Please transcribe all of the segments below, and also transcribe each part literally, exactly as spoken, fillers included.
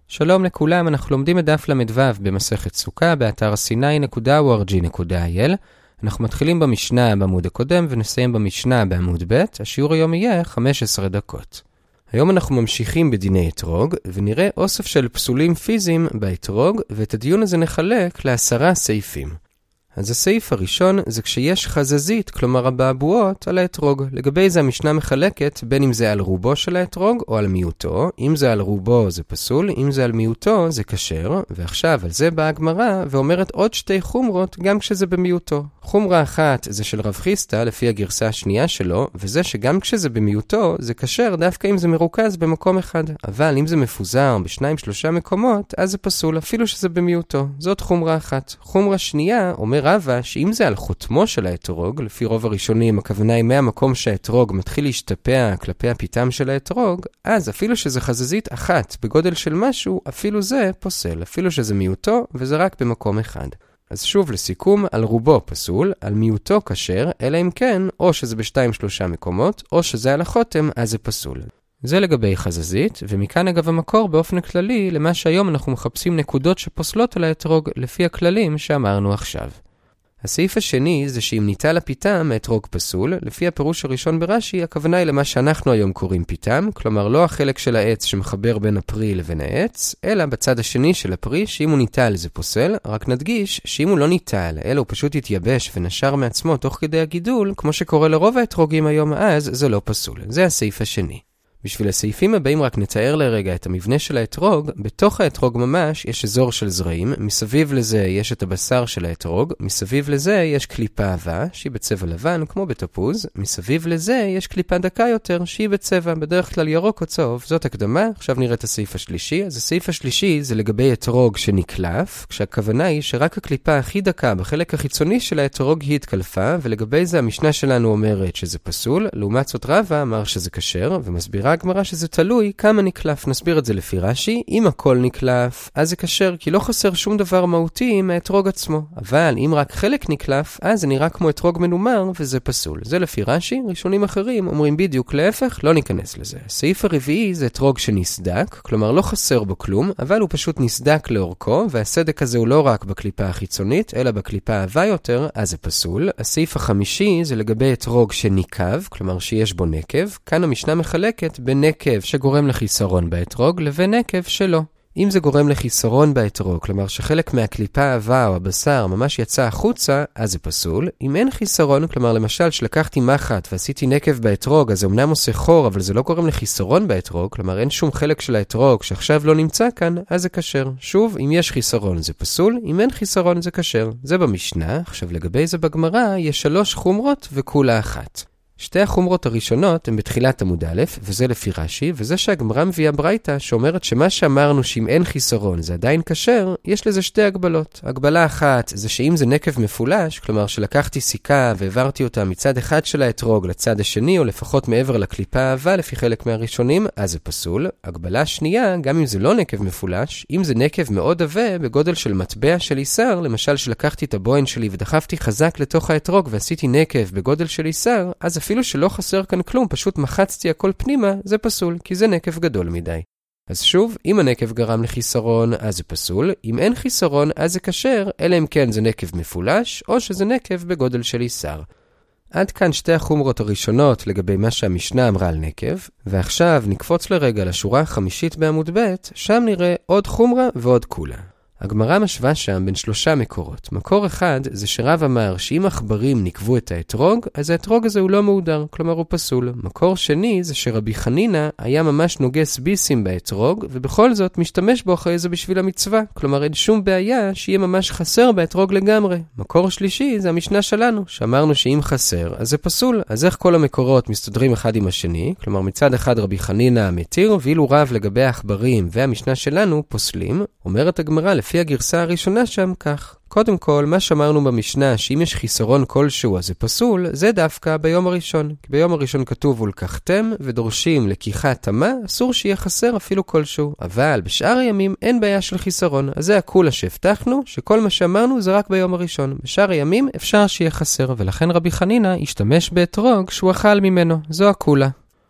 שלום לכולם, אנחנו לומדים את דף למדו במסכת סוכה באתר סיני נקודה או אר ג'י נקודה איי אל. אנחנו מתחילים במשנה בעמוד הקודם ונסיים במשנה בעמוד ב'. השיעור היום יהיה חמש עשרה דקות. היום אנחנו ממשיכים בדיני אתרוג ונראה אוסף של פסולים פיזיים באתרוג, ואת הדיון הזה נחלק לעשרה סעיפים. אז הסעיף הראשון זה כשיש חזזית, כלומר הבעבועות על האתרוג. לגבי זה המשנה מחלקת בין אם זה על רובו של האתרוג או על מיעוטו. אם זה על רובו זה פסול, אם זה על מיעוטו זה כשר. ועכשיו על זה באה הגמרא ואומרת עוד שתי חומרות גם כשזה במיעוטו. חומרה אחת זה של רב חיסטא לפי הגרסה השנייה שלו, וזה שגם כשזה במיעוטו זה כשר דווקא אם זה מרוכז במקום אחד. אבל אם זה מפוזר בשניים שלושה מקומות אז זה פסול אפילו שזה במיעוטו. זאת חומרה אחת. חומרה שנייה אומר רבא שאם זה על חותמו של האתרוג, לפי רוב הראשונים הכוונה היא מהמקום שהאתרוג מתחיל להשתפע כלפי הפיתם של האתרוג, אז אפילו שזה חזזית אחת בגודל של משהו, אפילו זה פוסל, אפילו שזה מיעוטו וזה רק במקום אחד. אז שוב לסיכום, על רובו פסול, על מיעוטו כשר, אלא אם כן, או שזה בשתיים שלושה מקומות, או שזה על החותם, אז זה פסול. זה לגבי חזזית, ומכאן אגב המקור באופן כללי, למה שהיום אנחנו מחפשים נקודות שפוסלות על האתרוג לפי הכללים שאמרנו עכשיו. הסעיף השני זה שאם ניטל הפיתם האתרוג פסול, לפי הפירוש הראשון ברש"י, הכוונה היא למה שאנחנו היום קוראים פיתם, כלומר לא החלק של העץ שמחבר בין הפרי לבין העץ, אלא בצד השני של הפרי, שאם הוא ניטל זה פוסל, רק נדגיש שאם הוא לא ניטל, אלא הוא פשוט יתייבש ונשר מעצמו תוך כדי הגידול, כמו שקורה לרוב האתרוגים היום, אז זה לא פסול. זה הסעיף השני. בשביל הסעיפים הבאים רק נתאר לרגע את המבנה של האתרוג. בתוך האתרוג ממש יש אזור של זרעים, מסביב לזה יש את הבשר של האתרוג, מסביב לזה יש קליפה עבה שהיא בצבע לבן כמו בתפוז, מסביב לזה יש קליפה דקה יותר שהיא בצבע בדרך כלל ירוק או צהוב. זאת הקדמה. עכשיו נראה את הסעיף השלישי. אז הסעיף השלישי זה לגבי אתרוג שנקלף, כשהכוונה היא שרק הקליפה הכי דקה בחלק החיצוני של האתרוג היא התקלפה, ולגבי זה המשנה שלנו אומרת שזה פסול. לעומת זאת רבא אמר שזה כשר, ומסבירה הגמרא שזה תלוי כמה נקלף. נסביר את זה לפי רש"י. אם הכל נקלף אז זה כשר, כי לא חסר שום דבר מהותי מהאתרוג עצמו. אבל אם רק חלק נקלף אז זה נראה כמו אתרוג מנומר וזה פסול. זה לפי רש"י. ראשונים אחרים אומרים בדיוק להפך, לא ניכנס לזה. הסעיף הרביעי זה אתרוג שנסדק, כלומר לא חסר בו כלום, אבל הוא פשוט נסדק לאורכו, והסדק הזה הוא לא רק בקליפה החיצונית אלא בקליפה העבה יותר, אז זה פסול. הסעיף החמישי זה לגבי אתרוג שניקב, כלומר שיש בו נקב. כאן המשנה מחלקת בין נקב שגורם לחיסרון באתרוג לבין נקב שלא. אם זה גורם לחיסרון באתרוג, כלומר שחלק מהקליפה העבה או הבשר ממש יצא החוצה, אז זה פסול. אם אין חיסרון, כלומר למשל שלקחתי מחט ועשיתי נקב באתרוג, אז זה אמנם עושה חור, אבל זה לא גורם לחיסרון באתרוג, כלומר אין שום חלק של האתרוג שעכשיו לא נמצא כאן, אז זה כשר. שוב, אם יש חיסרון זה פסול, אם אין חיסרון זה כשר. זה במשנה. עכשיו לגבי זה בגמרא יש שלוש חומרות וכולה אחת. שתי החומרות הראשונות הן בתחילת עמוד א', וזה לפי רש"י, וזה שהגמרא מביאה ברייתא שאומרת שמה שאמרנו שאם אין חיסרון זה עדיין כשר, יש לזה שתי הגבלות. הגבלה אחת זה שאם זה נקב מפולש, כלומר שלקחתי סיכה והעברתי אותה מצד אחד של האתרוג לצד השני, או לפחות מעבר לקליפה העבה לפי חלק מהראשונים, אז זה פסול. הגבלה שנייה, גם אם זה לא נקב מפולש, אם זה נקב מאוד עבה בגודל של מטבע של איסר, למשל שלקחתי את הבוין שלי ודחפתי חזק לתוך האתרוג ועשיתי נקב בגודל של איסר, אז אפילו שלא חסר כאן כלום, פשוט מחצתי הכל פנימה, זה פסול, כי זה נקב גדול מדי. אז שוב, אם הנקב גרם לחיסרון, אז זה פסול. אם אין חיסרון, אז זה כשר, אלא אם כן זה נקב מפולש, או שזה נקב בגודל של איסר. עד כאן שתי החומרות הראשונות לגבי מה שהמשנה אמרה על נקב, ועכשיו נקפוץ לרגע לשורה החמישית בעמוד ב', שם נראה עוד חומרה ועוד כולה. הגמרא משווה שם בין שלושה מקורות. מקור אחד זה שרב אמר שאם עכברים נקבו את האתרוג, אז האתרוג הזה הוא לא מהודר, כלומר הוא פסול. מקור שני זה שרבי חנינא היה ממש נוגס ביסים באתרוג, ובכל זאת משתמש בו אחרי זה בשביל המצווה, כלומר אין שום בעיה שיהיה ממש חסר באתרוג לגמרי. מקור שלישי זה המשנה שלנו, שאמרנו שאם חסר אז זה פסול. אז איך כל המקורות מסתדרים אחד עם השני? כלומר מצד אחד רבי חנינא מתיר, ואילו רב לגבי העכברים והמשנה שלנו פוסלים. אומרת הגמרא לפי הגרסה הראשונה שם כך. קודם כל, מה שאמרנו במשנה, שאם יש חיסרון כלשהו אז זה פסול, זה דווקא ביום הראשון. כי ביום הראשון כתוב ולקחתם, ודורשים לקיחת תמה, אסור שיהיה חסר אפילו כלשהו. אבל בשאר הימים אין בעיה של חיסרון. אז זה הכולה שהבטחנו, שכל מה שאמרנו זה רק ביום הראשון. בשאר הימים אפשר שיהיה חסר, ולכן רבי חנינא השתמש באתרוג שהוא אכל ממנו. זו הכולה.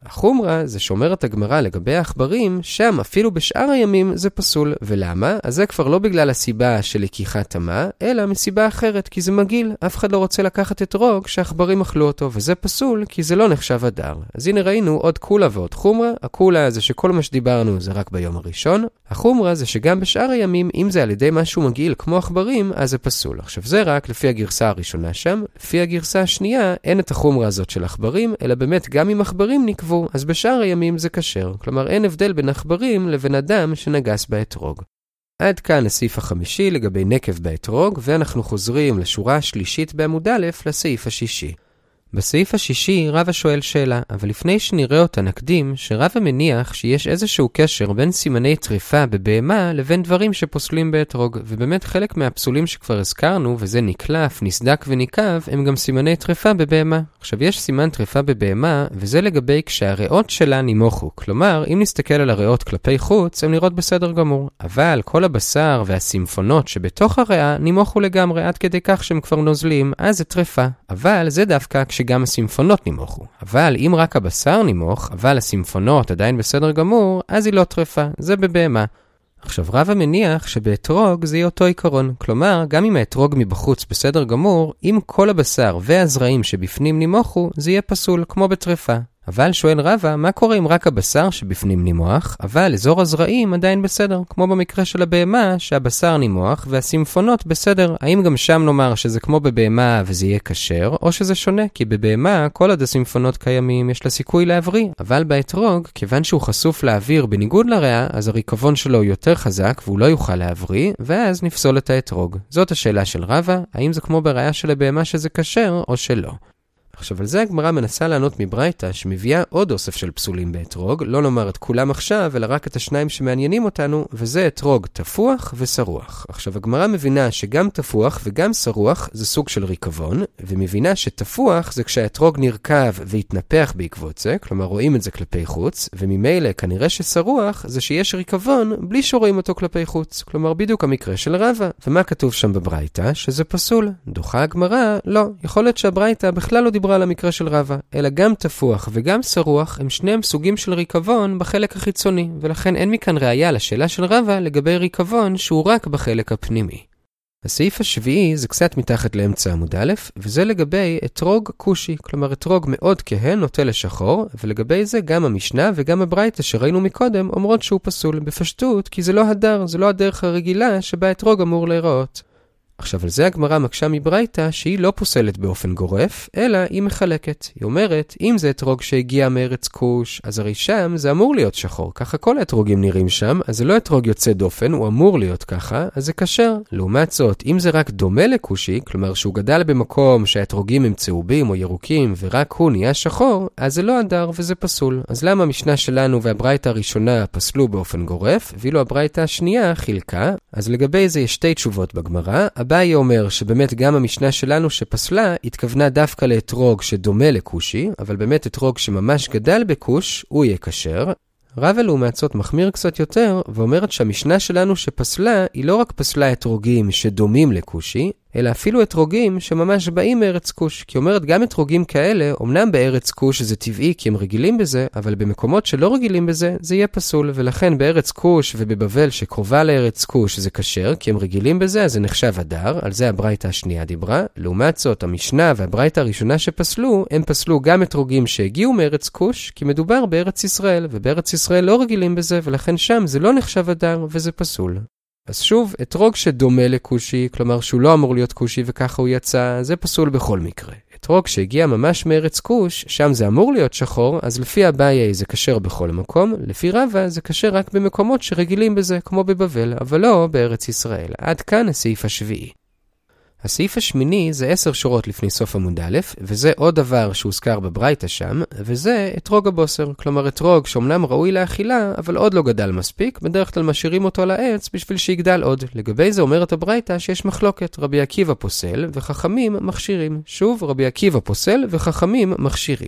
החומרה זה שאומרת הגמרא לגבי העכברים, שם אפילו בשאר הימים זה פסול. ולמה? אז זה כבר לא בגלל הסיבה של לקיחת טמאה, אלא מסיבה אחרת, כי זה מגעיל. אף אחד לא רוצה לקחת אתרוג שהעכברים אכלו אותו, וזה פסול כי זה לא נחשב הדר. אז הנה ראינו עוד קולה ועוד חומרה. הקולה זה שכל מה שדיברנו זה רק ביום הראשון. החומרה זה שגם בשאר הימים, אם זה על ידי משהו מגעיל כמו עכברים, אז זה פסול. עכשיו זה רק לפי הגרסה הראשונה שם. לפי הגרסה השנייה אין את החומרה הזאת של עכברים, אלא באמת גם אם עכברים נקבו, אז בשאר הימים זה כשר. כלומר אין הבדל בין עכברים לבין אדם שנגס באתרוג. עד כאן הסעיף החמישי לגבי נקב באתרוג, ואנחנו חוזרים לשורה השלישית בעמוד א' לסעיף השישי. בסעיף השישי רבא שואל שאלה, אבל לפני שנראה אותה נקדים שרבא מניח שיש איזשהו קשר בין סימני טריפה בבהמה לבין דברים שפוסלים באתרוג, ובאמת חלק מהפסולים שכבר הזכרנו, וזה נקלף, נסדק וניקב, הם גם סימני טריפה בבהמה. עכשיו יש סימן טריפה בבהמה, וזה לגבי כשהריאות שלה נימוכו, כלומר אם נסתכל על הריאות כלפי חוץ, הן נראות בסדר גמור, אבל כל הבשר והסימפונות שבתוך הריאה נימוכו לגמרי עד כדי כך שהם כבר נוזלים, אז זה טריפה. אבל זה דווקא שגם הסימפונות נימוכו. אבל אם רק הבשר נימוך, אבל הסימפונות עדיין בסדר גמור, אז היא לא טרפה. זה בבהמה. עכשיו רבא מניח שבאתרוג זה יהיה אותו עיקרון. כלומר, גם אם האתרוג מבחוץ בסדר גמור, אם כל הבשר והזרעים שבפנים נימוכו, זה יהיה פסול, כמו בטרפה. אבל שואל רבא, מה קורה אם רק הבשר שבפנים נימוח, אבל אזור הזרעים עדיין בסדר, כמו במקרה של הבהמה, שהבשר נימוח והסימפונות בסדר. האם גם שם נאמר שזה כמו בבהמה וזה יהיה כשר, או שזה שונה? כי בבהמה כל עוד הסימפונות קיימים יש לה סיכוי להבריא, אבל באתרוג, כיוון שהוא חשוף לאוויר בניגוד לריאה, אז הריקבון שלו יותר חזק והוא לא יוכל להבריא, ואז נפסול את האתרוג. זאת השאלה של רבא, האם זה כמו בריאה של הבהמה שזה כשר או שלא. עכשיו על זה הגמרא מנסה לענות מברייתא שמביאה עוד אוסף של פסולים באתרוג, לא נאמר את כולם עכשיו, אלא רק את השניים שמעניינים אותנו, וזה אתרוג תפוח וסרוח. עכשיו הגמרא מבינה שגם תפוח וגם סרוח זה סוג של ריקבון, ומבינה שתפוח זה כשהאתרוג נרכב והתנפח בעקבות זה, כלומר רואים את זה כלפי חוץ, וממילא כנראה שסרוח זה שיש ריקבון בלי שרואים אותו כלפי חוץ, כלומר בדיוק המקרה של רבא. ומה כתוב שם בברייתא? שזה פסול. דוחה הגמרא, לא, יכול להיות שהברייתא בכלל לא דיברה על המקרה של רבא, אלא גם תפוח וגם סרוח הם שניהם סוגים של ריקבון בחלק החיצוני, ולכן אין מכאן ראיה לשאלה של רבא לגבי ריקבון שהוא רק בחלק הפנימי. הסעיף השביעי זה קצת מתחת לאמצע עמוד א', וזה לגבי אתרוג קושי, כלומר אתרוג מאוד כהן נוטה לשחור, ולגבי זה גם המשנה וגם הברייתא שראינו מקודם אומרות שהוא פסול בפשטות, כי זה לא הדר, זה לא הדרך הרגילה שבה אתרוג אמור להיראות. עכשיו על זה הגמרא מקשה מברייתא שהיא לא פוסלת באופן גורף, אלא היא מחלקת. היא אומרת, אם זה אתרוג שהגיע מארץ כוש, אז הרי שם זה אמור להיות שחור. ככה כל האתרוגים נראים שם, אז זה לא אתרוג יוצא דופן, הוא אמור להיות ככה, אז זה כשר. לעומת זאת, אם זה רק דומה לקושי, כלומר שהוא גדל במקום שהאתרוגים הם צהובים או ירוקים, ורק הוא נהיה שחור, אז זה לא הדר וזה פסול. אז למה המשנה שלנו והברייתא הראשונה פסלו באופן גורף, ואילו הברייתא השנייה חילקה? אז לגבי זה יש שתי תשובות בגמרא. אביי אומר שבאמת גם המשנה שלנו שפסלה התכוונה דווקא לאתרוג שדומה לקושי, אבל באמת אתרוג שממש גדל בקוש, הוא יהיה כשר. רבא לעומת זאת מחמיר קצת יותר, ואומרת שהמשנה שלנו שפסלה היא לא רק פסלה אתרוגים שדומים לקושי, אלא אפילו אתרוגים שממש באים מארץ כוש. כי אומרת גם אתרוגים כאלה, אמנם בארץ כוש זה טבעי כי הם רגילים בזה, אבל במקומות שלא רגילים בזה זה יהיה פסול, ולכן בארץ כוש ובבבל שקרובה לארץ כוש זה כשר, כי הם רגילים בזה אז זה נחשב הדר, על זה הברייתא השנייה דיברה. לעומת זאת המשנה והברייתא הראשונה שפסלו, הם פסלו גם אתרוגים שהגיעו מארץ כוש, כי מדובר בארץ ישראל, ובארץ ישראל לא רגילים בזה, ולכן שם זה לא נחשב הדר וזה פסול. אז שוב, אתרוג שדומה לקושי, כלומר שהוא לא אמור להיות קושי וככה הוא יצא, זה פסול בכל מקרה. אתרוג שהגיע ממש מארץ כוש, שם זה אמור להיות שחור, אז לפי אביי זה כשר בכל מקום, לפי רבא זה כשר רק במקומות שרגילים בזה, כמו בבבל, אבל לא בארץ ישראל. עד כאן הסעיף השביעי. הסעיף השמיני זה עשר שורות לפני סוף עמוד א', וזה עוד דבר שהוזכר בברייתא שם, וזה אתרוג הבוסר, כלומר אתרוג שאומנם ראוי לאכילה, אבל עוד לא גדל מספיק, בדרך כלל משאירים אותו על העץ בשביל שיגדל עוד. לגבי זה אומרת הברייתא שיש מחלוקת, רבי עקיבא פוסל וחכמים מכשירים. שוב, רבי עקיבא פוסל וחכמים מכשירים.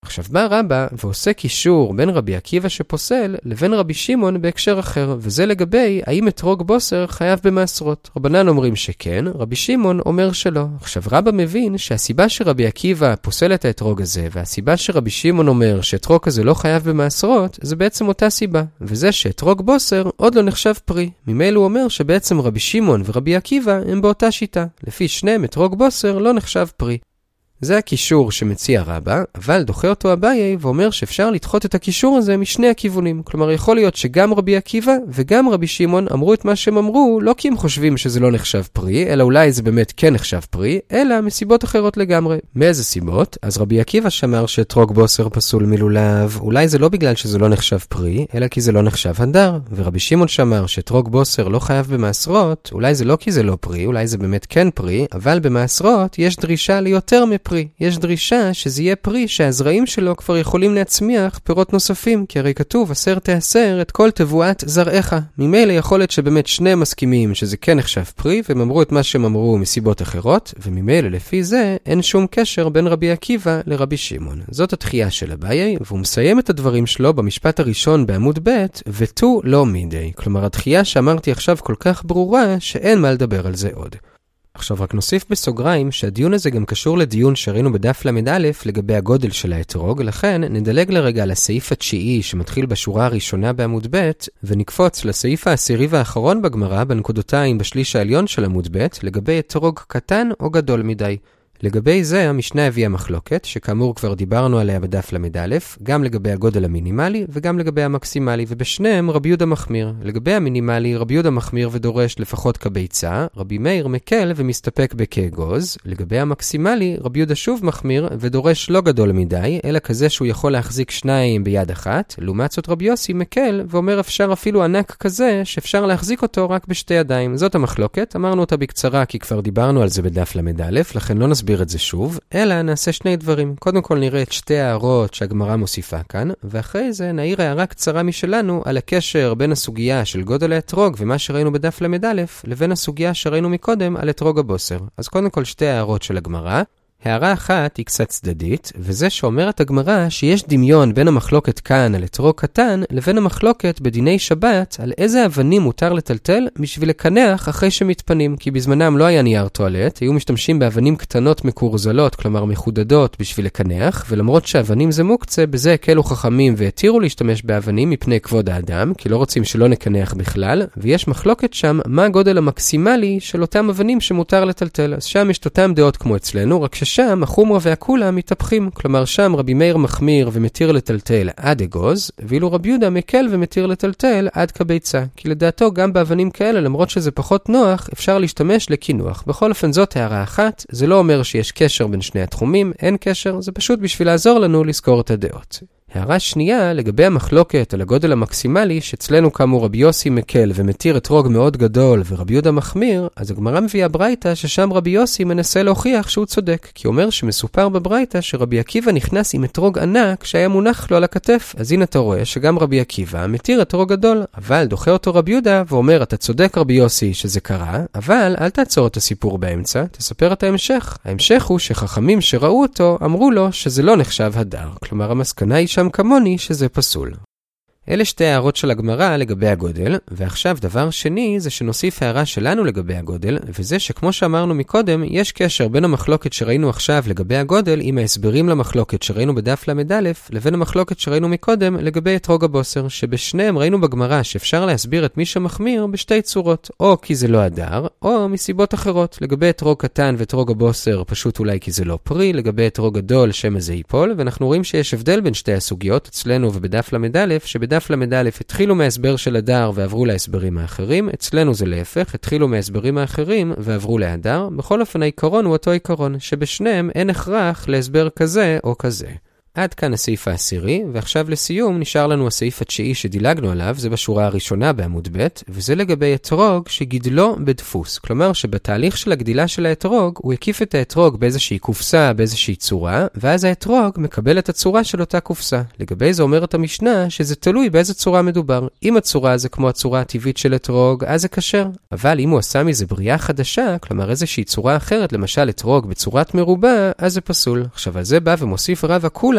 עכשיו בא רבא ועושה קישור בין רבי עקיבא שפוסל לבין רבי שמעון בהקשר אחר, וזה לגבי האם אתרוג בוסר חייב במעשרות. רבנן אומרים שכן, רבי שמעון אומר שלא. עכשיו רבא מבין שהסיבה שרבי עקיבא פוסל את האתרוג הזה, והסיבה שרבי שמעון אומר שאתרוג הזה לא חייב במעשרות, זה בעצם אותה סיבה, וזה שאתרוג בוסר עוד לא נחשב פרי. ממילא הוא אומר שבעצם רבי שמעון ורבי עקיבא הם באותה שיטה. לפי שניהם אתרוג בוסר לא נחשב פרי. זה הקישור שמציע רבא, אבל דוחה אותו אביי ואומר שאפשר לדחות את הקישור הזה משני הכיוונים. כלומר, יכול להיות שגם רבי עקיבא וגם רבי שמעון אמרו את מה שהם אמרו, לא כי הם חושבים שזה לא נחשב פרי, אלא אולי זה באמת כן נחשב פרי, אלא מסיבות אחרות לגמרי. מאיזה סיבות? אז רבי עקיבא שמר שאתרוג בוסר פסול מלולב, אולי זה לא בגלל שזה לא נחשב פרי, אלא כי זה לא נחשב הדר. ורבי שמעון שמר שאתרוג בוסר לא חייב במעשרות, אולי זה לא כי זה לא פרי, אולי זה באמת כן פרי, אבל במעשרות יש דרישה ליותר מפרי. יש דרישה שזה יהיה פרי שהזרעים שלו כבר יכולים להצמיח פירות נוספים, כי הרי כתוב אסר תאסר את כל תבואת זרעך. ממילא יכול להיות שבאמת שני מסכימים שזה כן נחשב פרי, והם אמרו את מה שהם אמרו מסיבות אחרות, וממילא לפי זה אין שום קשר בין רבי עקיבא לרבי שמעון. זאת התחייה של אביי, והוא מסיים את הדברים שלו במשפט הראשון בעמוד ב' ותו לא מידי. כלומר, התחייה שאמרתי עכשיו כל כך ברורה שאין מה לדבר על זה עוד. עכשיו רק נוסיף בסוגריים שהדיון הזה גם קשור לדיון שראינו בדף למד א' לגבי הגודל של האתרוג, לכן נדלג לרגע לסעיף התשיעי שמתחיל בשורה הראשונה בעמוד ב' ונקפוץ לסעיף העשירי והאחרון בגמרא בנקודותיים בשליש העליון של עמוד ב' לגבי אתרוג קטן או גדול מדי. לגבי זה המשנה הביאה מחלוקת, שכאמור כבר דיברנו עליה בדף למד א', גם לגבי הגודל המינימלי וגם לגבי המקסימלי, ובשניהם רבי יהודה מחמיר. לגבי המינימלי רבי יהודה מחמיר ודורש לפחות כביצה, רבי מאיר מקל ומסתפק בכאגוז. לגבי המקסימלי רבי יהודה שוב מחמיר ודורש לא גדול מדי, אלא כזה שהוא יכול להחזיק שניים ביד אחת. לעומת זאת רבי יוסי מקל ואומר אפשר אפילו ענק כזה שאפשר להחזיק אותו רק בשתי ידיים. זאת המחלוקת, אמרנו אותה בקצרה כי כבר דיברנו על זה בדף למד א', לכן לא נסביר את זה שוב, אלא נעשה שני דברים. קודם כל נראה את שתי הערות שהגמרא מוסיפה כאן, ואחרי זה נעיר הערה קצרה משלנו על הקשר בין הסוגיה של גודל האתרוג ומה שראינו בדף למד א' לבין הסוגיה שראינו מקודם על אתרוג הבוסר. אז קודם כל שתי הערות של הגמרא. הערה אחת היא קצת צדדית, וזה שאומרת הגמרא שיש דמיון בין המחלוקת כאן על אתרוג קטן לבין המחלוקת בדיני שבת על איזה אבנים מותר לטלטל בשביל לקנח אחרי שמתפנים, כי בזמנם לא היה נייר טואלט, היו משתמשים באבנים קטנות מקורזלות, כלומר מחודדות בשביל לקנח, ולמרות שאבנים זה מוקצה, בזה הקלו חכמים והתירו להשתמש באבנים מפני כבוד האדם, כי לא רוצים שלא נקנח בכלל, ויש מחלוקת שם מה הגודל המקסימלי של אותם אבנים שמותר לטלטל. אז שם יש אותם דעות כמו אצלנו, רק שם החומרה והכולה מתהפכים. כלומר שם רבי מאיר מחמיר ומתיר לטלטל עד אגוז, ואילו רבי יהודה מקל ומתיר לטלטל עד כביצה. כי לדעתו גם באבנים כאלה, למרות שזה פחות נוח, אפשר להשתמש לקינוח. בכל אופן זאת הערה אחת, זה לא אומר שיש קשר בין שני התחומים, אין קשר, זה פשוט בשביל לעזור לנו לזכור את הדעות. הערה שנייה, לגבי המחלוקת על הגודל המקסימלי, שאצלנו כאמור רבי יוסי מקל ומתיר אתרוג מאוד גדול ורבי יהודה מחמיר, אז הגמרא מביאה ברייתא ששם רבי יוסי מנסה להוכיח שהוא צודק, כי אומר שמסופר בברייתא שרבי עקיבא נכנס עם אתרוג ענק שהיה מונח לו על הכתף. אז הנה אתה רואה שגם רבי עקיבא מתיר אתרוג גדול, אבל דוחה אותו רבי יהודה ואומר אתה צודק רבי יוסי שזה קרה, אבל אל תעצור את הסיפור באמצע, תספר את ההמשך. ההמשך הוא שחכמים שראו אותו אמרו לו שזה לא נחשב הדר, כלומר המסקנה היא שם כמוני שזה פסול. אלה שתי הערות של הגמרא לגבי הגודל, ועכשיו דבר שני זה שנוסיף הערה שלנו לגבי הגודל, וזה שכמו שאמרנו מקודם, יש קשר בין המחלוקת שראינו עכשיו לגבי הגודל עם ההסברים למחלוקת שראינו בדף למד א', לבין המחלוקת שראינו מקודם לגבי אתרוג הבוסר, שבשניהם ראינו בגמרא שאפשר להסביר את מי שמחמיר בשתי צורות, או כי זה לא הדר, או מסיבות אחרות. לגבי אתרוג קטן ואתרוג הבוסר פשוט אולי כי זה לא פרי, לגבי אתרוג גדול שמא זה ייפול, ואנחנו רואים שיש הבדל בין שתי הסוגיות אצלנו ובדף למד א', שבדף דף למד א' התחילו מההסבר של הדר ועברו להסברים האחרים, אצלנו זה להפך, התחילו מההסברים האחרים ועברו להדר. בכל אופן העיקרון הוא אותו עיקרון, שבשניהם אין הכרח להסבר כזה או כזה. עד כאן הסעיף העשירי, ועכשיו לסיום נשאר לנו הסעיף התשיעי שדילגנו עליו, זה בשורה הראשונה בעמוד ב', וזה לגבי אתרוג שגידלו בדפוס. כלומר שבתהליך של הגדילה של האתרוג, הוא הקיף את האתרוג באיזושהי קופסה, באיזושהי צורה, ואז האתרוג מקבל את הצורה של אותה קופסה. לגבי זה אומרת המשנה שזה תלוי באיזה צורה מדובר. אם הצורה זה כמו הצורה הטבעית של אתרוג, אז זה כשר. אבל אם הוא עשה מזה בריאה חדשה, כלומר איזושהי צורה אחרת, למשל אתרוג בצורת מרובע, אז זה פסול. עכשיו על זה בא ומוסיף רב הכולה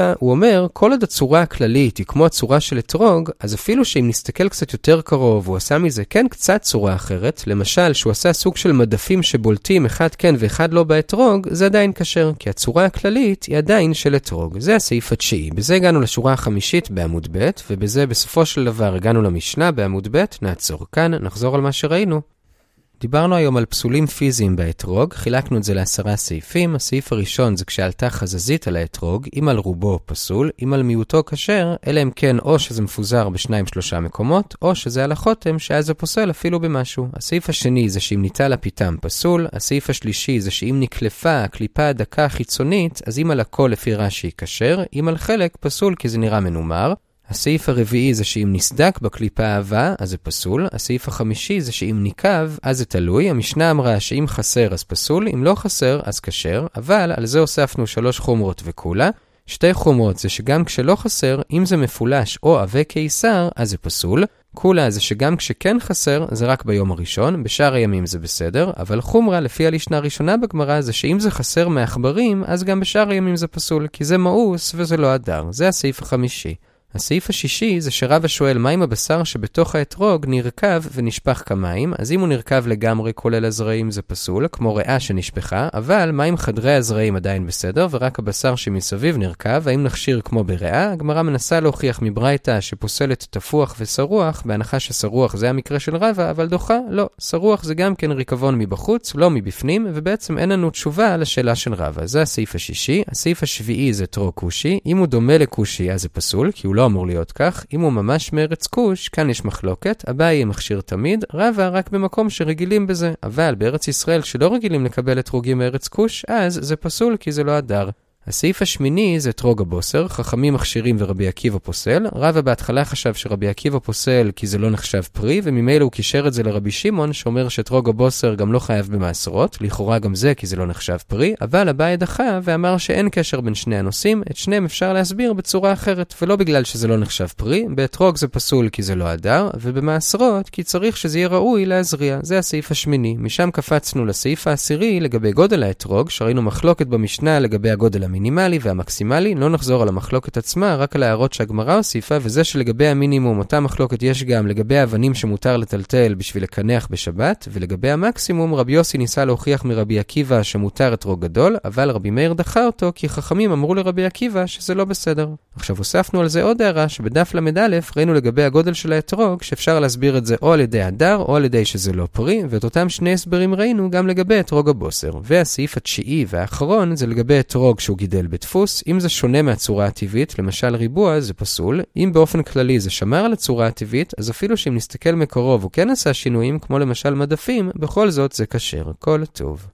הוא אומר, כל עוד הצורה הכללית היא כמו הצורה של אתרוג, אז אפילו שאם נסתכל קצת יותר קרוב, הוא עשה מזה כן קצת צורה אחרת, למשל שהוא עשה סוג של מדפים שבולטים אחד כן ואחד לא באתרוג, זה עדיין קשר, כי הצורה הכללית היא עדיין של אתרוג. זה הסעיף התשיעי. בזה הגענו לשורה החמישית בעמוד ב', ובזה בסופו של דבר הגענו למשנה בעמוד ב', נעצור כאן, נחזור על מה שראינו. דיברנו היום על פסולים פיזיים באתרוג, חילקנו את זה לעשרה סעיפים. הסעיף הראשון זה כשעלתה חזזית על האתרוג, אם על רובו פסול, אם על מיעוטו כשר, אלא אם כן או שזה מפוזר בשניים שלושה מקומות, או שזה על החותם שאז זה פוסל אפילו במשהו. הסעיף השני זה שאם ניטל הפיתם פסול, הסעיף השלישי זה שאם נקלפה הקליפה הדקה החיצונית, אז אם על הכל לפי רש"י כשר, אם על חלק פסול כי זה נראה מנומר. הסעיף הרביעי זה שאם נסדק בקליפה העבה, אז זה פסול. הסעיף החמישי זה שאם ניקב, אז זה תלוי. המשנה אמרה שאם חסר אז פסול, אם לא חסר אז כשר, אבל על זה הוספנו שלוש חומרות וכולה. שתי חומרות זה שגם כשלא חסר, אם זה מפולש או עבה קיסר, אז זה פסול. כולה זה שגם כשכן חסר, זה רק ביום הראשון, בשאר הימים זה בסדר, אבל חומרה לפי הלישנה הראשונה בגמרא זה שאם זה חסר מעכברים, אז גם בשאר הימים זה פסול, כי זה מאוס וזה לא אדר. זה הסעיף החמישי. הסעיף השישי זה שרבא שואל מה אם הבשר שבתוך האתרוג נרכב ונשפך כמים, אז אם הוא נרכב לגמרי כולל הזרעים זה פסול, כמו ריאה שנשפכה, אבל מה אם חדרי הזרעים עדיין בסדר, ורק הבשר שמסביב נרכב, האם נכשיר כמו בריאה? הגמרא מנסה להוכיח מברייתא שפוסלת תפוח וסרוח, בהנחה שסרוח זה המקרה של רבא, אבל דוחה, לא, סרוח זה גם כן ריקבון מבחוץ, לא מבפנים, ובעצם אין לנו תשובה לשאלה של רבא. זה הסעיף השישי. הסעיף השביעי זה אתרוג כושי, אם הוא דומה לכושי אז זה פסול, כי הוא לא אמור להיות כך. אם הוא ממש מארץ כוש, כאן יש מחלוקת. אביי יהיה מכשיר תמיד, רבא רק במקום שרגילים בזה. אבל בארץ ישראל שלא רגילים לקבל אתרוגים מארץ כוש, אז זה פסול כי זה לא אדר. הסעיף השמיני זה אתרוג הבוסר, חכמים מכשירים ורבי עקיבא פוסל. רבא בהתחלה חשב שרבי עקיבא פוסל כי זה לא נחשב פרי, וממילא הוא קישר את זה לרבי שמעון שאומר שאתרוג הבוסר גם לא חייב במעשרות, לכאורה גם זה כי זה לא נחשב פרי, אבל אביי דחה ואמר שאין קשר בין שני הנושאים, את שניהם אפשר להסביר בצורה אחרת, ולא בגלל שזה לא נחשב פרי, באתרוג זה פסול כי זה לא אדר, ובמעשרות כי צריך שזה יהיה ראוי להזריע. זה הסעיף השמיני. משם קפצנו לסעיף העשירי לגבי גודל האתרוג, שראינו מחלוקת במשנה לגבי הגודל המינימלי והמקסימלי. לא נחזור על המחלוקת עצמה, רק על ההערות שהגמרא הוסיפה, וזה שלגבי המינימום אותה מחלוקת יש גם לגבי האבנים שמותר לטלטל בשביל לקנח בשבת, ולגבי המקסימום רבי יוסי ניסה להוכיח מרבי עקיבא שמותר אתרוג גדול, אבל רבי מאיר דחה אותו כי חכמים אמרו לרבי עקיבא שזה לא בסדר. עכשיו הוספנו על זה עוד הערה שבדף למד א' ראינו לגבי הגודל של האתרוג שאפשר להסביר את זה או על ידי הדר או על ידי שזה לא פרי, ואת אותם שני הסברים ראינו גם לגבי אתרוג הבוסר. והסעיף התשיעי והאחרון זה לגבי אתרוג שהוא גידל בדפוס. אם זה שונה מהצורה הטבעית, למשל ריבוע, זה פסול. אם באופן כללי זה שמר על הצורה הטבעית, אז אפילו שאם נסתכל מקרוב הוא כן עשה שינויים, כמו למשל מדפים, בכל זאת זה כשר. כל טוב.